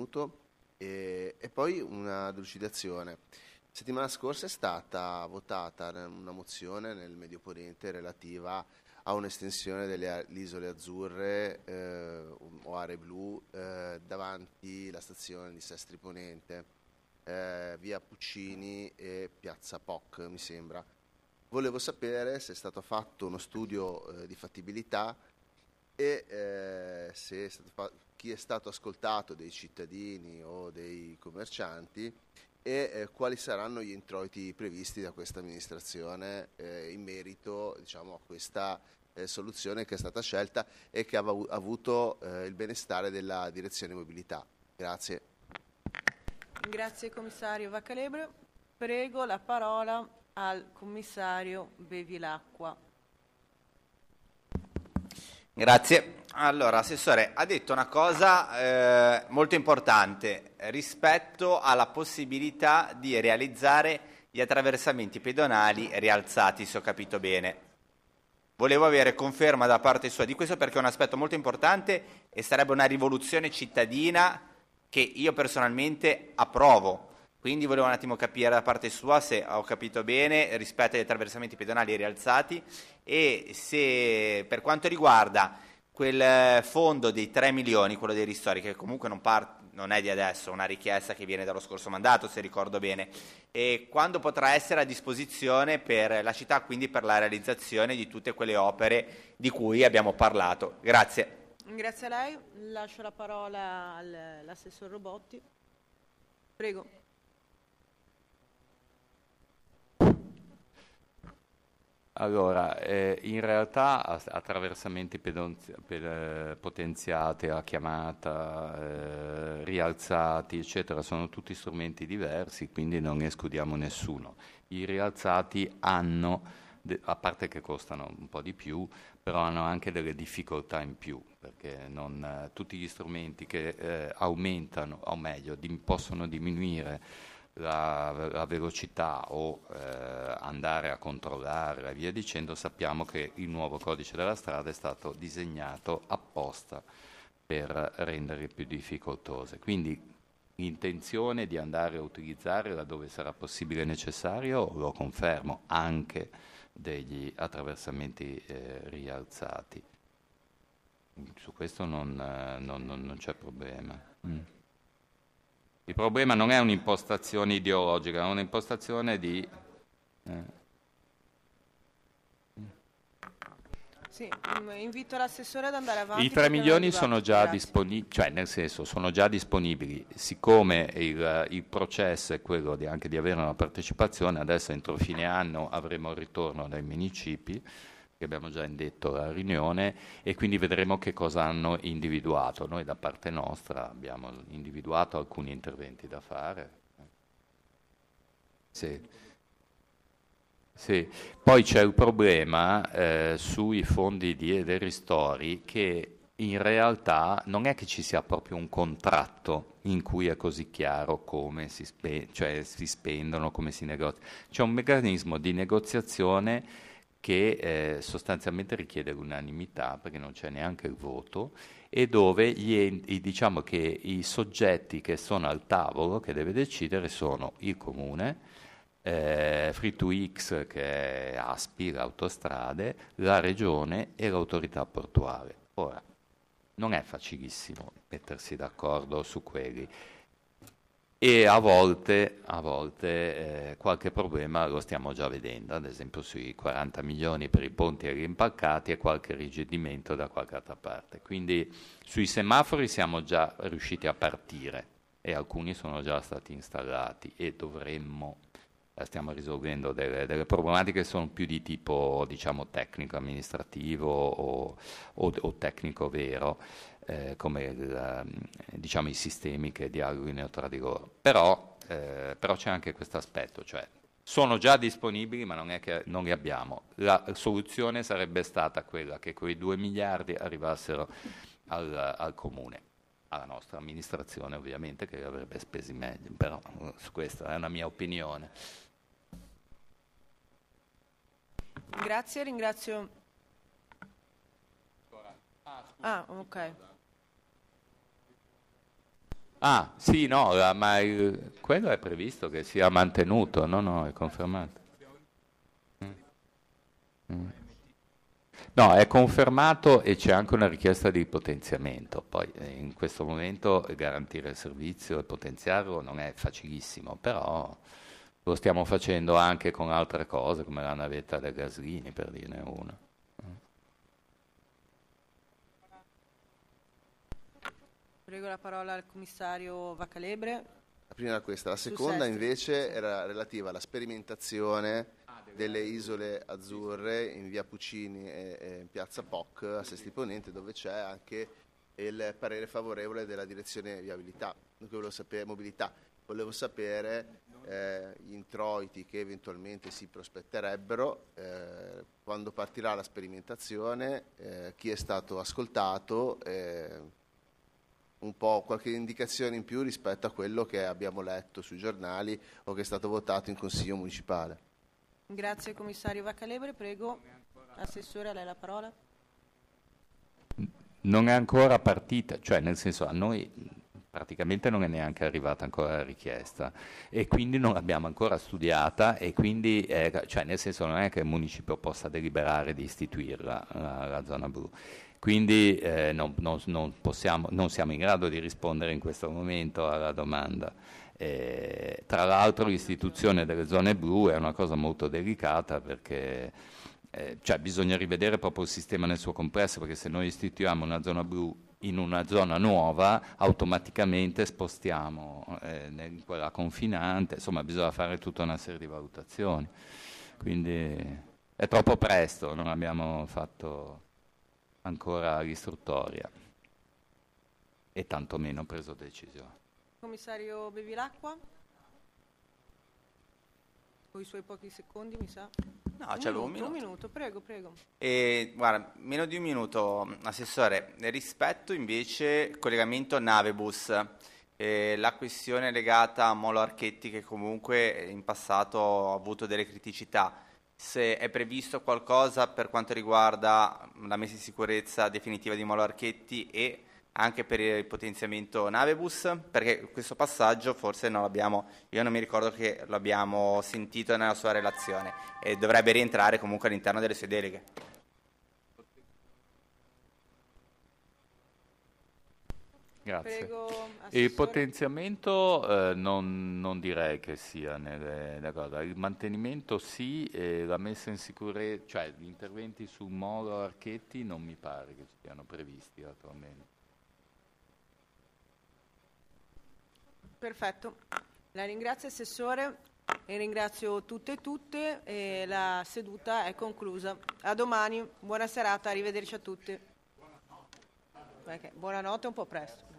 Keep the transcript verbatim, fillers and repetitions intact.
contenuto e, e poi una delucidazione. Settimana scorsa è stata votata una mozione nel Medio Oriente relativa a un'estensione delle isole azzurre eh, o aree blu eh, davanti alla stazione di Sestri Ponente, eh, via Puccini e piazza P O C, mi sembra. Volevo sapere se è stato fatto uno studio eh, di fattibilità e eh, se è stato fa- chi è stato ascoltato dei cittadini o dei commercianti e eh, quali saranno gli introiti previsti da questa amministrazione eh, in merito, diciamo, a questa eh, soluzione che è stata scelta e che ha av- avuto eh, il benestare della direzione mobilità. Grazie. Grazie commissario Vaccalebro. Prego la parola al commissario Bevilacqua. Grazie. Allora, Assessore, ha detto una cosa eh, molto importante rispetto alla possibilità di realizzare gli attraversamenti pedonali rialzati, se ho capito bene. Volevo avere conferma da parte sua di questo perché è un aspetto molto importante e sarebbe una rivoluzione cittadina che io personalmente approvo. Quindi volevo un attimo capire da parte sua se ho capito bene rispetto agli attraversamenti pedonali rialzati e se per quanto riguarda quel fondo dei tre milioni, quello dei ristori, che comunque non, par- non è di adesso, una richiesta che viene dallo scorso mandato, se ricordo bene, e quando potrà essere a disposizione per la città, quindi per la realizzazione di tutte quelle opere di cui abbiamo parlato. Grazie. Grazie a lei. Lascio la parola all'assessor Robotti. Prego. Allora, eh, in realtà attraversamenti pedonzi- pe- potenziati a chiamata, eh, rialzati, eccetera, sono tutti strumenti diversi, quindi non escludiamo nessuno. I rialzati hanno, de- a parte che costano un po' di più, però hanno anche delle difficoltà in più, perché non, eh, tutti gli strumenti che eh, aumentano, o meglio, dim- possono diminuire La, la velocità o eh, andare a controllare e via dicendo, sappiamo che il nuovo codice della strada è stato disegnato apposta per rendere più difficoltose. Quindi l'intenzione di andare a utilizzare laddove sarà possibile e necessario, lo confermo, anche degli attraversamenti eh, rialzati. Su questo non, eh, non, non, non c'è problema. Mm. Il problema non è un'impostazione ideologica, è un'impostazione di... Eh. Sì, invito l'assessore ad andare avanti. I tre milioni sono già disponibili, cioè nel senso sono già disponibili, siccome il, il processo è quello di, anche di avere una partecipazione, adesso entro fine anno avremo il ritorno dai municipi, che abbiamo già indetto la riunione, e quindi vedremo che cosa hanno individuato. Noi da parte nostra abbiamo individuato alcuni interventi da fare. Sì. Sì. Poi c'è il problema eh, sui fondi di, dei ristori, che in realtà non è che ci sia proprio un contratto in cui è così chiaro come si, spe- cioè si spendono, come si negozia. C'è un meccanismo di negoziazione che eh, sostanzialmente richiede l'unanimità, perché non c'è neanche il voto, e dove gli enti, diciamo che i soggetti che sono al tavolo, che deve decidere, sono il Comune, eh, Free to X, che è ASPI, l'autostrade, la Regione e l'autorità portuale. Ora, non è facilissimo mettersi d'accordo su quelli. E a volte, a volte eh, qualche problema lo stiamo già vedendo, ad esempio sui quaranta milioni per i ponti e rimpaccati e qualche rigidimento da qualche altra parte. Quindi sui semafori siamo già riusciti a partire e alcuni sono già stati installati e dovremmo, eh, stiamo risolvendo delle, delle problematiche che sono più di tipo, diciamo, tecnico amministrativo o, o, o tecnico vero. Eh, come il, diciamo, i sistemi che dialoghino tra di loro. Però, eh, però c'è anche questo aspetto, cioè sono già disponibili ma non è che non li abbiamo. La soluzione sarebbe stata quella che quei due miliardi arrivassero al, al Comune, alla nostra amministrazione ovviamente, che li avrebbe spesi meglio, però su questa è una mia opinione. Grazie, ringrazio. Ah, ok. Ah, sì, no, la- ma il- quello è previsto che sia mantenuto, no, no, è confermato. Mm. Mm. No, è confermato e c'è anche una richiesta di potenziamento. Poi eh, in questo momento garantire il servizio e potenziarlo non è facilissimo, però lo stiamo facendo anche con altre cose, come la navetta del Gaslini, per dirne una. Prego la parola al commissario Vacalebre. La prima era questa, la Su seconda Sestri, invece sì. era relativa alla sperimentazione delle isole azzurre in via Puccini e, e in piazza P O C a Sestri Ponente, dove c'è anche il parere favorevole della direzione viabilità. Dunque volevo sapere, mobilità. Volevo sapere eh, gli introiti che eventualmente si prospetterebbero, eh, quando partirà la sperimentazione, eh, chi è stato ascoltato, eh, un po' qualche indicazione in più rispetto a quello che abbiamo letto sui giornali o che è stato votato in Consiglio Municipale. Grazie commissario Vacalebre, prego. Assessore, a lei la parola. Non è ancora partita, cioè nel senso a noi praticamente non è neanche arrivata ancora la richiesta e quindi non l'abbiamo ancora studiata e quindi, eh, cioè nel senso non è che il municipio possa deliberare di istituirla la, la zona blu. Quindi eh, non, non, non, possiamo, non siamo in grado di rispondere in questo momento alla domanda. Eh, tra l'altro l'istituzione delle zone blu è una cosa molto delicata perché eh, cioè bisogna rivedere proprio il sistema nel suo complesso, perché se noi istituiamo una zona blu in una zona nuova automaticamente spostiamo eh, in quella confinante, insomma bisogna fare tutta una serie di valutazioni. Quindi è troppo presto, non abbiamo fatto ancora l'istruttoria e tantomeno preso decisione. Commissario Bevilacqua. Con i suoi pochi secondi, mi sa. No, un c'avevo minuto, un minuto. un minuto, prego, prego. E, guarda, meno di un minuto, Assessore. Rispetto invece collegamento nave-bus, eh, la questione legata a Molo Archetti, che comunque in passato ha avuto delle criticità, se è previsto qualcosa per quanto riguarda la messa in sicurezza definitiva di Molo Archetti e anche per il potenziamento navebus, perché questo passaggio forse non l'abbiamo, io non mi ricordo che l'abbiamo sentito nella sua relazione e dovrebbe rientrare comunque all'interno delle sue deleghe. Grazie. Prego, Il assessore. potenziamento eh, non, non direi che sia nelle, nelle cose. Il mantenimento sì, e la messa in sicurezza, cioè gli interventi su Molo Archetti non mi pare che siano previsti attualmente. Perfetto. La ringrazio Assessore e ringrazio tutte e tutte e la seduta è conclusa. A domani, buona serata, arrivederci a tutti. Perché buonanotte è un po' presto.